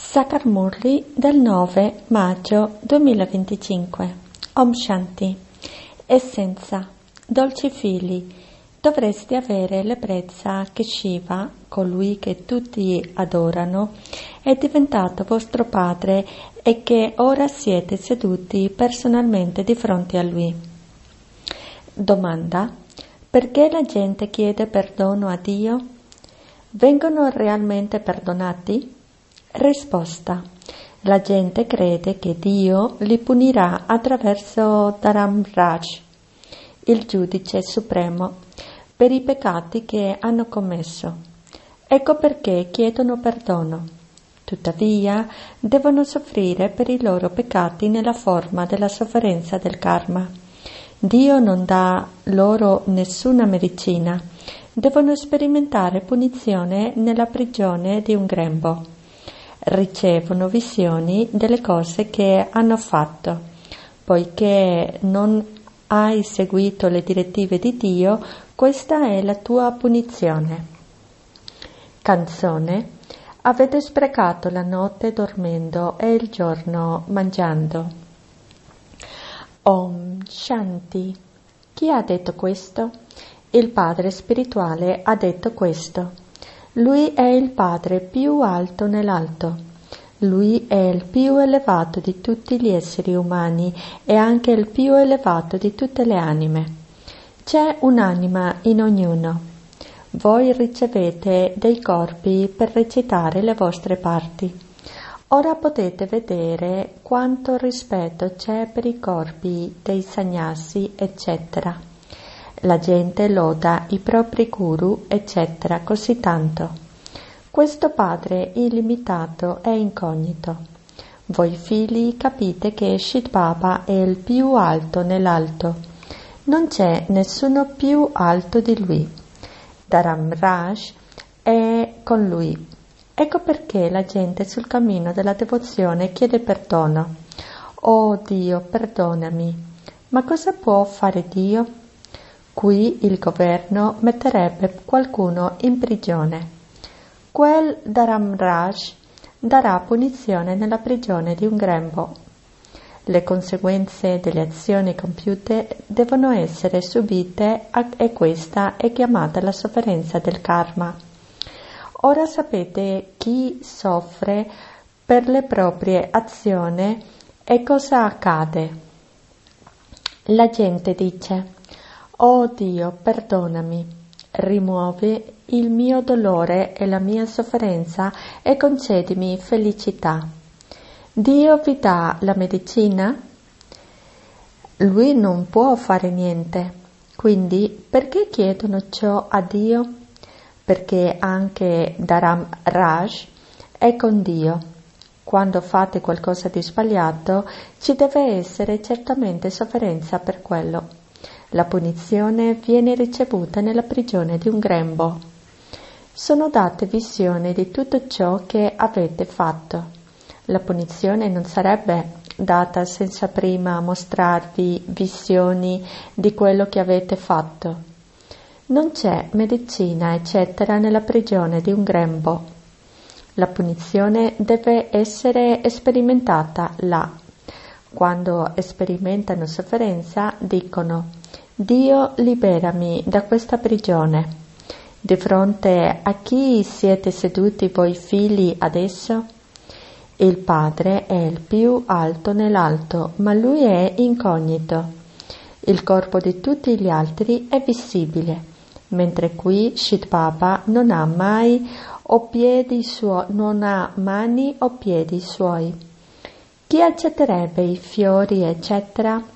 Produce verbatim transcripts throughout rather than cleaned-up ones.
Sakarmurli del nove maggio duemilaventicinque. Om Shanti. Essenza. Dolci figli, dovreste avere l'ebbrezza che Shiva, colui che tutti adorano, è diventato vostro padre e che ora siete seduti personalmente di fronte a lui. Domanda. Perché la gente chiede perdono a Dio? Vengono realmente perdonati? Risposta. La gente crede che Dio li punirà attraverso Dharamraj, il giudice supremo, per i peccati che hanno commesso. Ecco perché chiedono perdono. Tuttavia, devono soffrire per i loro peccati nella forma della sofferenza del karma. Dio non dà loro nessuna medicina. Devono sperimentare punizione nella prigione di un grembo. Ricevono visioni delle cose che hanno fatto. Poiché non hai seguito le direttive di Dio, questa è la tua punizione. Canzone. Avete sprecato la notte dormendo e il giorno mangiando. Om Shanti. Chi ha detto questo? Il Padre spirituale ha detto questo. Lui è il Padre più alto nell'alto. Lui è il più elevato di tutti gli esseri umani e anche il più elevato di tutte le anime. C'è un'anima in ognuno. Voi ricevete dei corpi per recitare le vostre parti. Ora potete vedere quanto rispetto c'è per i corpi dei sannyasi, eccetera. La gente loda i propri guru, eccetera, così tanto. Questo Padre illimitato è incognito. Voi figli capite che Shit Baba è il più alto nell'alto. Non c'è nessuno più alto di lui. Dharamraj è con lui. Ecco perché la gente sul cammino della devozione chiede perdono. Oh Dio, perdonami. Ma cosa può fare Dio? Qui il governo metterebbe qualcuno in prigione. Quel Dharamraj darà punizione nella prigione di un grembo. Le conseguenze delle azioni compiute devono essere subite e questa è chiamata la sofferenza del karma. Ora sapete chi soffre per le proprie azioni e cosa accade. La gente dice: Oh Dio, perdonami, rimuovi il mio dolore e la mia sofferenza e concedimi felicità. Dio vi dà la medicina? Lui non può fare niente. Quindi perché chiedono ciò a Dio? Perché anche Dharamraj è con Dio. Quando fate qualcosa di sbagliato, ci deve essere certamente sofferenza per quello. La punizione viene ricevuta nella prigione di un grembo. Sono date visioni di tutto ciò che avete fatto. La punizione non sarebbe data senza prima mostrarvi visioni di quello che avete fatto. Non c'è medicina, eccetera, nella prigione di un grembo. La punizione deve essere sperimentata là. Quando sperimentano sofferenza, dicono: Dio, liberami da questa prigione. Di fronte a chi siete seduti voi figli adesso? Il Padre è il più alto nell'alto, ma lui è incognito. Il corpo di tutti gli altri è visibile, mentre qui Shit Baba non ha mai o piedi suoi, non ha mani o piedi suoi. Chi accetterebbe i fiori, eccetera?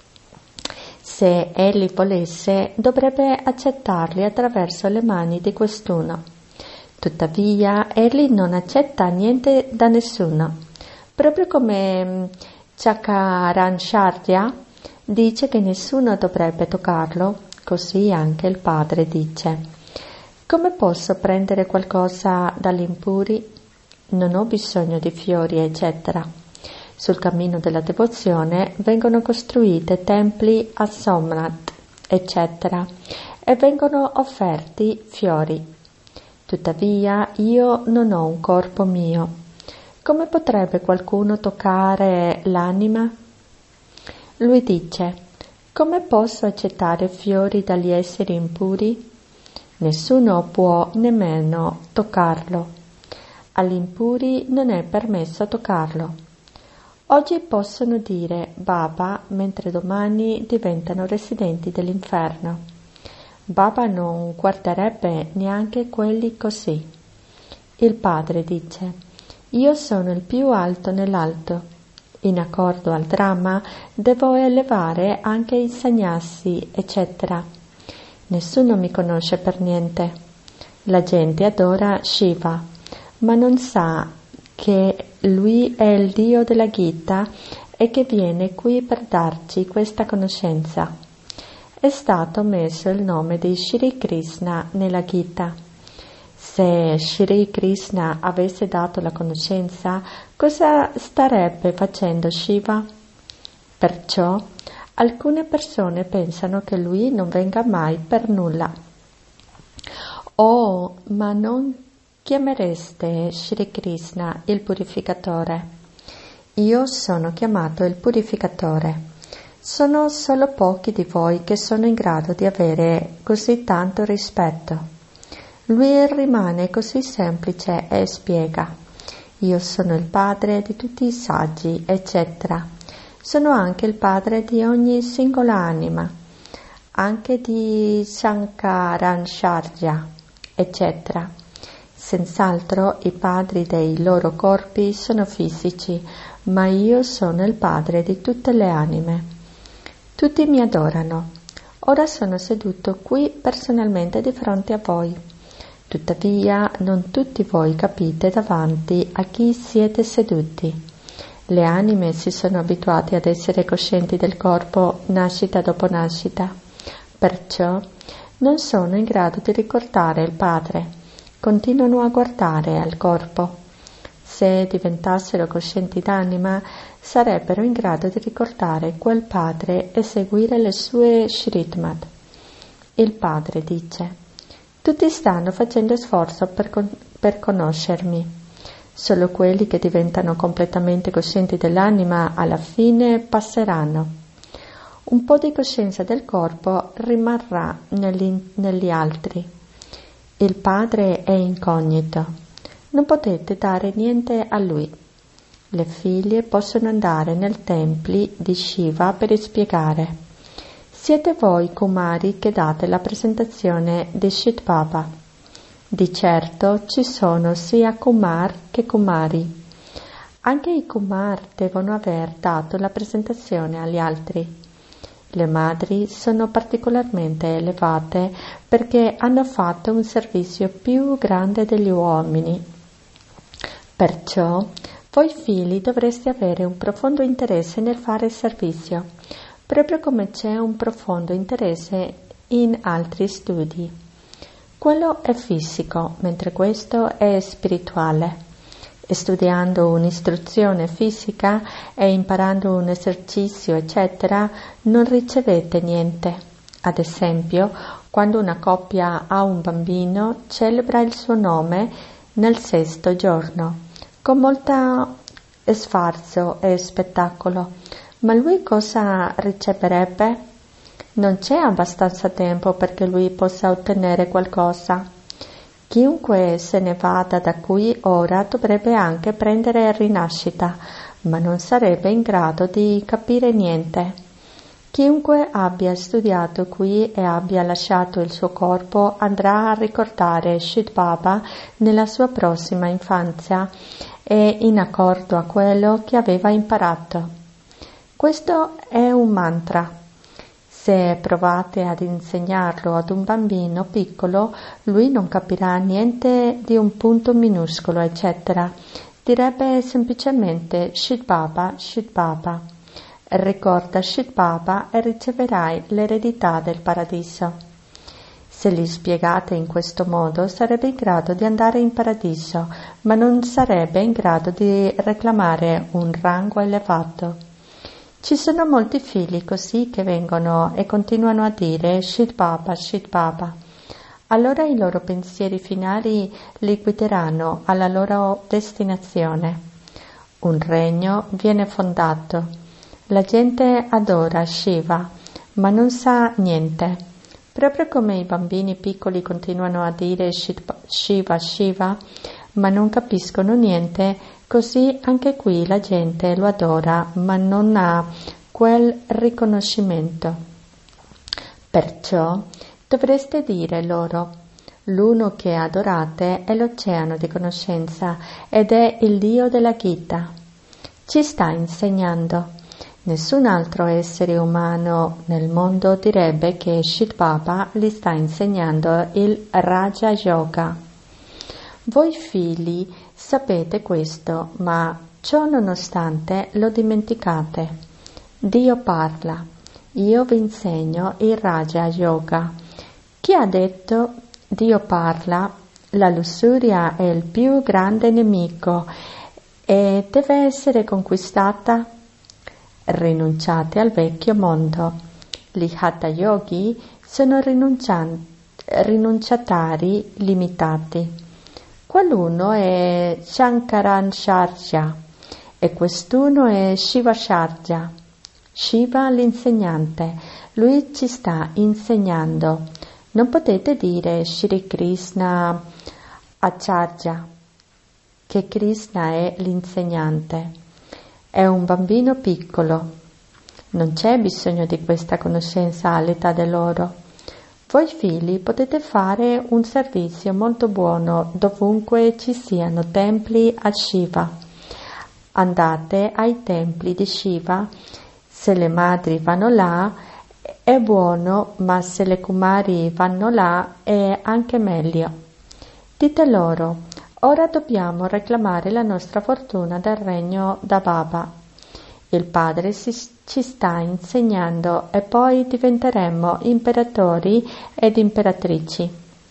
Se egli volesse, dovrebbe accettarli attraverso le mani di quest'uno. Tuttavia, egli non accetta niente da nessuno. Proprio come Chakaransharya dice che nessuno dovrebbe toccarlo, così anche il Padre dice: come posso prendere qualcosa dagli impuri? Non ho bisogno di fiori, eccetera. Sul cammino della devozione vengono costruite templi a Somnath, eccetera, e vengono offerti fiori. Tuttavia io non ho un corpo mio. come potrebbe qualcuno toccare l'anima? Lui dice: come posso accettare fiori dagli esseri impuri? Nessuno può nemmeno toccarlo. Agli impuri non è permesso toccarlo. Oggi possono dire Baba, mentre domani diventano residenti dell'inferno. Baba non guarderebbe neanche quelli così. Il padre dice: io sono il più alto nell'alto. In accordo al dramma devo elevare anche i sannyasi, eccetera. Nessuno mi conosce per niente. La gente adora Shiva, ma non sa che lui è il Dio della Gita e che viene qui per darci questa conoscenza. È stato messo il nome di Shri Krishna nella Gita. Se Shri Krishna avesse dato la conoscenza, cosa starebbe facendo Shiva? Perciò alcune persone pensano che lui non venga mai per nulla. Oh, ma non chiamereste Shri Krishna il purificatore? Io sono chiamato il purificatore. Sono solo pochi di voi che sono in grado di avere così tanto rispetto. Lui rimane così semplice e spiega: io sono il padre di tutti i saggi, eccetera. Sono anche il padre di ogni singola anima, anche di Shankaransharya, eccetera. Senz'altro i padri dei loro corpi sono fisici, ma io sono il padre di tutte le anime. Tutti mi adorano. Ora sono seduto qui personalmente di fronte a voi. Tuttavia non tutti voi capite davanti a chi siete seduti. Le anime si sono abituate ad essere coscienti del corpo nascita dopo nascita, perciò non sono in grado di ricordare il padre, continuano a guardare al corpo. Se diventassero coscienti d'anima, sarebbero in grado di ricordare quel padre e seguire le sue Shrimad. Il padre dice: tutti stanno facendo sforzo per, con- per conoscermi. Solo quelli che diventano completamente coscienti dell'anima alla fine passeranno. Un po' di coscienza del corpo rimarrà negli, negli altri. Il padre è incognito. Non potete dare niente a lui. Le figlie possono andare nei templi di Shiva per spiegare. Siete voi Kumari che date la presentazione di Shit Baba. Di certo ci sono sia Kumar che Kumari. Anche i Kumar devono aver dato la presentazione agli altri. Le madri sono particolarmente elevate perché hanno fatto un servizio più grande degli uomini. Perciò voi figli dovreste avere un profondo interesse nel fare il servizio, proprio come c'è un profondo interesse in altri studi. Quello è fisico, mentre questo è spirituale. E studiando un'istruzione fisica e imparando un esercizio, eccetera, non ricevete niente. Ad esempio, quando una coppia ha un bambino, celebra il suo nome nel sesto giorno, con molta sfarzo e spettacolo. Ma lui cosa riceverebbe? Non c'è abbastanza tempo perché lui possa ottenere qualcosa. Chiunque se ne vada da qui ora dovrebbe anche prendere rinascita, ma non sarebbe in grado di capire niente. Chiunque abbia studiato qui e abbia lasciato il suo corpo andrà a ricordare Shit Baba nella sua prossima infanzia e in accordo a quello che aveva imparato. Questo è un mantra. Se provate ad insegnarlo ad un bambino piccolo, lui non capirà niente di un punto minuscolo, eccetera. Direbbe semplicemente Shit Baba, Shit Baba. Ricorda Shit Baba e riceverai l'eredità del paradiso. Se gli spiegate in questo modo, sarebbe in grado di andare in paradiso, ma non sarebbe in grado di reclamare un rango elevato. Ci sono molti figli così che vengono e continuano a dire Shit Baba, Shit Baba. Allora i loro pensieri finali li guideranno alla loro destinazione. Un regno viene fondato. La gente adora Shiva, ma non sa niente. Proprio come i bambini piccoli continuano a dire Shiva, Shiva, ma non capiscono niente, così anche qui la gente lo adora, ma non ha quel riconoscimento. Perciò dovreste dire loro: l'uno che adorate è l'oceano di conoscenza ed è il Dio della Gita. Ci sta insegnando. Nessun altro essere umano nel mondo direbbe che Shri Baba gli sta insegnando il Raja Yoga. Voi figli sapete questo, ma ciò nonostante lo dimenticate. Dio parla. Io vi insegno il Raja Yoga. Chi ha detto Dio parla? La lussuria è il più grande nemico e deve essere conquistata. Rinunciate al vecchio mondo. Gli Hatha Yogi sono rinunciatari limitati. Quell'uno è Shankaracharya e quest'uno è Shivacharya. Shiva l'insegnante, lui ci sta insegnando. Non potete dire Shri Krishna Acharya, che Krishna è l'insegnante. È un bambino piccolo. Non c'è bisogno di questa conoscenza all'età dell'oro. Voi figli potete fare un servizio molto buono dovunque ci siano templi a Shiva. Andate ai templi di Shiva. Se le madri vanno là è buono, ma se le kumari vanno là è anche meglio. Dite loro: ora dobbiamo reclamare la nostra fortuna del regno da Baba. Il padre si, ci sta insegnando e poi diventeremo imperatori ed imperatrici.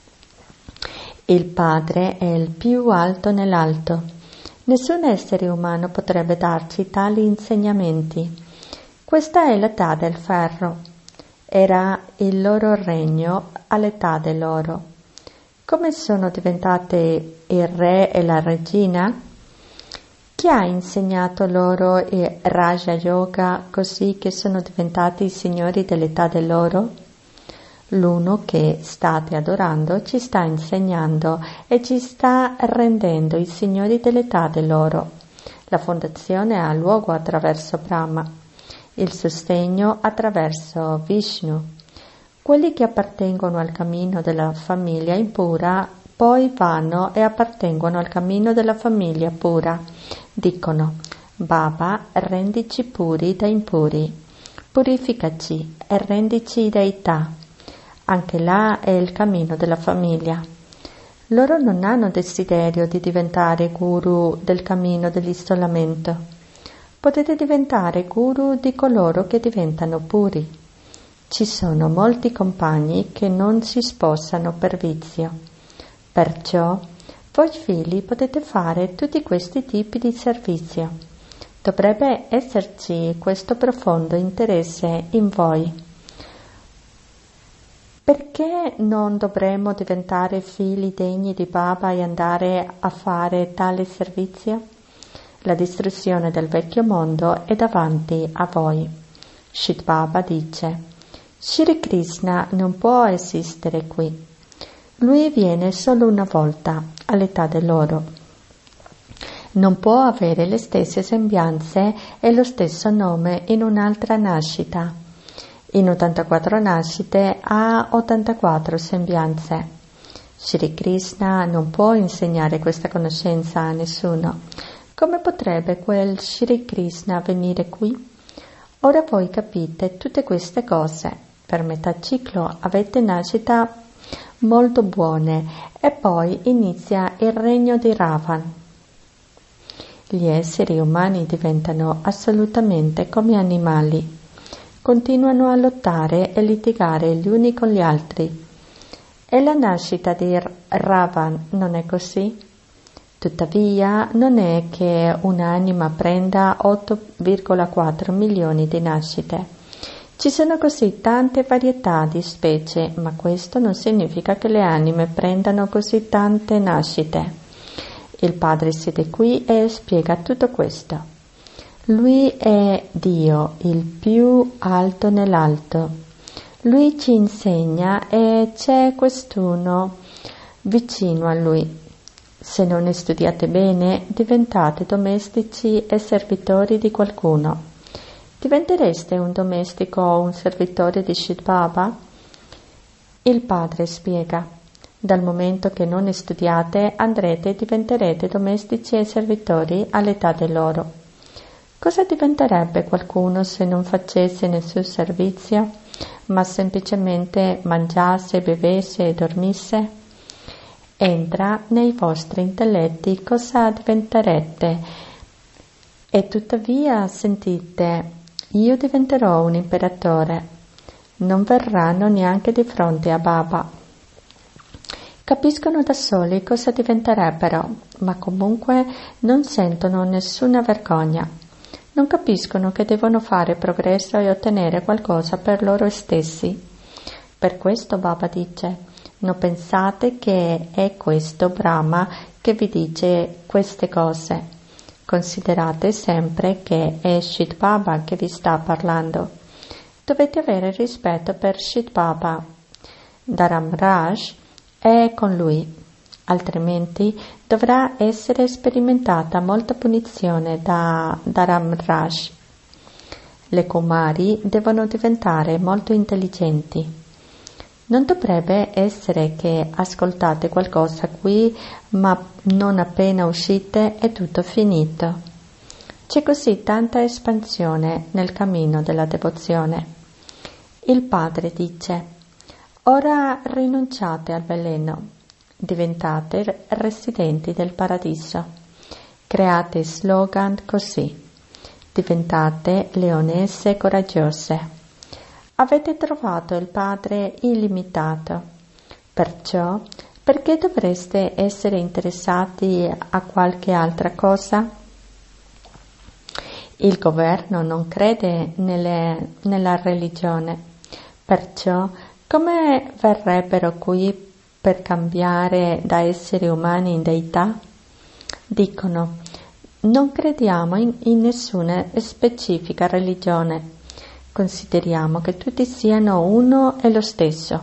Il padre è il più alto nell'alto. Nessun essere umano potrebbe darci tali insegnamenti. Questa è l'età del ferro. Era il loro regno all'età dell'oro. Come sono diventate il re e la regina? Chi ha insegnato loro il Raja Yoga così che sono diventati i signori dell'età dell'oro? L'uno che state adorando ci sta insegnando e ci sta rendendo i signori dell'età dell'oro. La fondazione ha luogo attraverso Brahma, il sostegno attraverso Vishnu. Quelli che appartengono al cammino della famiglia impura poi vanno e appartengono al cammino della famiglia pura. Dicono: Baba, rendici puri da impuri, purificaci e rendici deità. Anche là è il cammino della famiglia. Loro non hanno desiderio di diventare guru del cammino dell'isolamento. Potete diventare guru di coloro che diventano puri. Ci sono molti compagni che non si sposano per vizio. Perciò voi figli potete fare tutti questi tipi di servizio. Dovrebbe esserci questo profondo interesse in voi. Perché non dovremmo diventare figli degni di Baba e andare a fare tale servizio? La distruzione del vecchio mondo è davanti a voi. Shri Baba dice: Shri Krishna non può esistere qui. Lui viene solo una volta, all'età dell'oro. Non può avere le stesse sembianze e lo stesso nome in un'altra nascita. In ottantaquattro nascite ha ottantaquattro sembianze. Shri Krishna non può insegnare questa conoscenza a nessuno. Come potrebbe quel Shri Krishna venire qui? Ora voi capite tutte queste cose. Per metà ciclo avete nascita molto buone e poi inizia il regno di Ravan. Gli esseri umani diventano assolutamente come animali. Continuano a lottare e litigare gli uni con gli altri. E la nascita di Ravan non è così? Tuttavia non è che un'anima prenda otto virgola quattro milioni di nascite. Ci sono così tante varietà di specie, ma questo non significa che le anime prendano così tante nascite. Il Padre siede qui e spiega tutto questo. Lui è Dio, il più alto nell'alto. Lui ci insegna e c'è quest'uno vicino a Lui. Se non ne studiate bene, diventate domestici e servitori di qualcuno. Diventereste un domestico o un servitore di Shri Baba? Il Padre spiega: dal momento che non ne studiate, andrete e diventerete domestici e servitori all'età dell'oro. Cosa diventerebbe qualcuno se non facesse nessun servizio, ma semplicemente mangiasse, bevesse e dormisse? Entra nei vostri intelletti cosa diventerete. E tuttavia sentite: io diventerò un imperatore. Non verranno neanche di fronte a Baba. Capiscono da soli cosa diventerebbero, ma comunque non sentono nessuna vergogna. Non capiscono che devono fare progresso e ottenere qualcosa per loro stessi. Per questo Baba dice: non pensate che è questo Brahma che vi dice queste cose. Considerate sempre che è Shri Baba che vi sta parlando. Dovete avere rispetto per Shri Baba. Dharam Raj è con lui, altrimenti dovrà essere sperimentata molta punizione da Dharam Raj. Le Kumari devono diventare molto intelligenti. Non dovrebbe essere che ascoltate qualcosa qui, ma non appena uscite è tutto finito. C'è così tanta espansione nel cammino della devozione. Il Padre dice: ora rinunciate al veleno, diventate residenti del paradiso. Create slogan così: diventate leonesse coraggiose. Avete trovato il Padre illimitato. Perciò, perché dovreste essere interessati a qualche altra cosa? Il governo non crede nelle, nella religione, perciò come verrebbero qui per cambiare da esseri umani in deità? Dicono: non crediamo in, in nessuna specifica religione, consideriamo che tutti siano uno e lo stesso.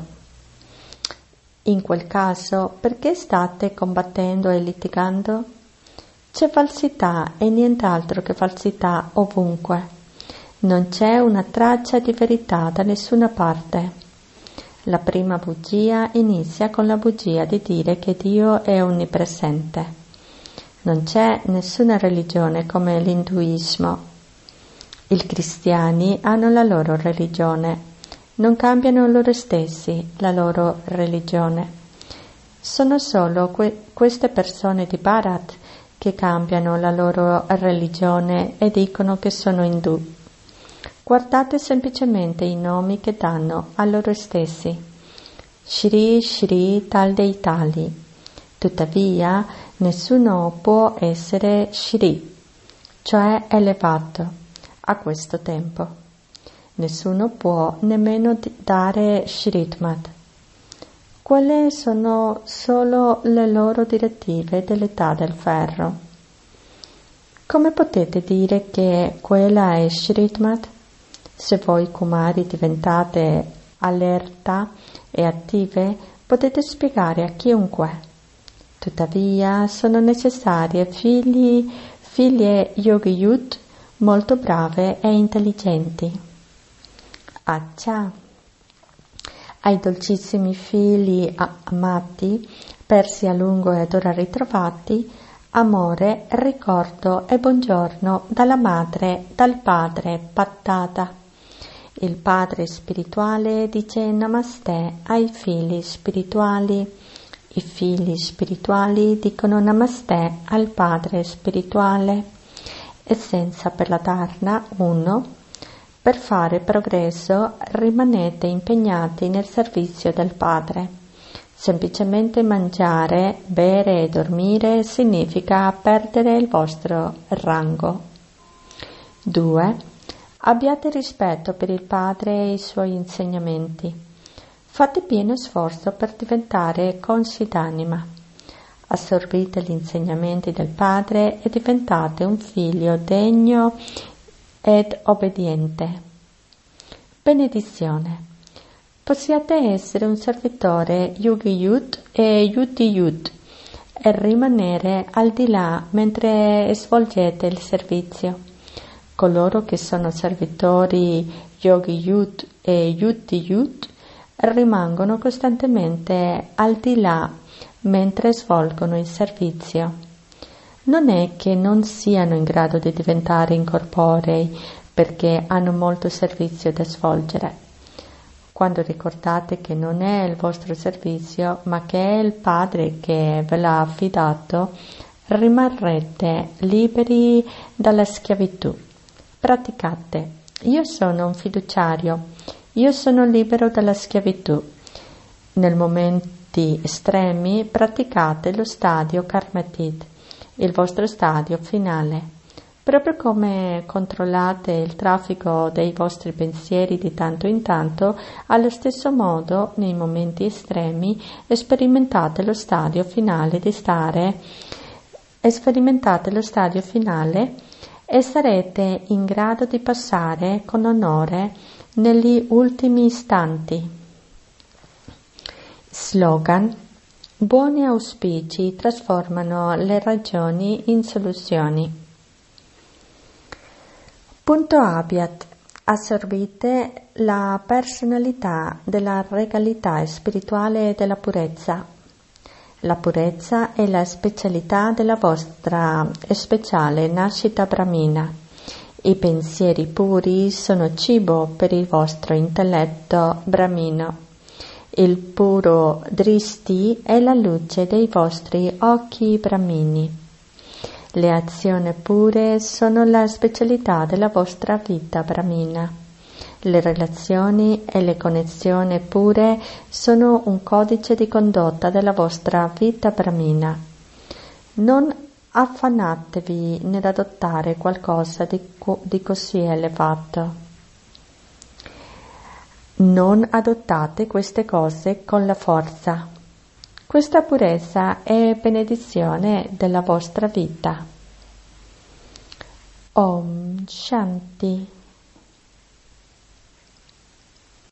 In quel caso, perché state combattendo e litigando? C'è falsità e nient'altro che falsità ovunque. Non c'è una traccia di verità da nessuna parte. La prima bugia inizia con la bugia di dire che Dio è onnipresente. Non c'è nessuna religione come l'induismo. I cristiani hanno la loro religione, non cambiano loro stessi la loro religione. Sono solo que- queste persone di Bharat che cambiano la loro religione e dicono che sono indù. Guardate semplicemente i nomi che danno a loro stessi. Shri, Shri, tal dei tali. Tuttavia, nessuno può essere Shri, cioè elevato, a questo tempo. Nessuno può nemmeno dare Shritmat. Quelle sono solo le loro direttive dell'età del ferro. Come potete dire che quella è Shritmat? Se voi Kumari diventate allerta e attive, potete spiegare a chiunque. Tuttavia sono necessarie figli, figlie Yogi Yut molto brave e intelligenti. Accia. Ai dolcissimi figli amati, persi a lungo ed ora ritrovati, amore, ricordo e buongiorno dalla madre, dal padre, Pattata. Il padre spirituale dice Namaste ai figli spirituali. I figli spirituali dicono Namaste al padre spirituale. Essenza per la Dharna uno. Per fare progresso rimanete impegnati nel servizio del Padre. Semplicemente mangiare, bere e dormire significa perdere il vostro rango. due. Abbiate rispetto per il Padre e i suoi insegnamenti. Fate pieno sforzo per diventare consci d'anima. assorbite gli insegnamenti del Padre e diventate un figlio degno ed obbediente. Benedizione. Possiate essere un servitore Yugi-Yud e Yuti-Yud e rimanere al di là mentre svolgete il servizio. Coloro che sono servitori Yogi-Yud e Yuti-Yud rimangono costantemente al di là mentre svolgono il servizio. Non è che non siano in grado di diventare incorporei perché hanno molto servizio da svolgere. Quando ricordate che non è il vostro servizio, ma che è il Padre che ve l'ha affidato, rimarrete liberi dalla schiavitù. Praticate. Io sono un fiduciario, io sono libero dalla schiavitù. Nel momenti estremi praticate lo stadio Karmatid, il vostro stadio finale. Proprio come controllate il traffico dei vostri pensieri di tanto in tanto, allo stesso modo, nei momenti estremi, sperimentate lo stadio finale di stare, sperimentate lo stadio finale e sarete in grado di passare con onore negli ultimi istanti. Slogan: buoni auspici trasformano le ragioni in soluzioni. Punto Abiyat. Assorbite la personalità della regalità spirituale e della purezza. La purezza è la specialità della vostra speciale nascita brahmina. I pensieri puri sono cibo per il vostro intelletto brahmino. Il puro dristi è la luce dei vostri occhi brahmini. Le azioni pure sono la specialità della vostra vita brahmina. Le relazioni e le connessioni pure sono un codice di condotta della vostra vita brahmina. Non affannatevi nell'adottare qualcosa di, co- di così elevato. Non adottate queste cose con la forza. Questa purezza è benedizione della vostra vita. Om Shanti.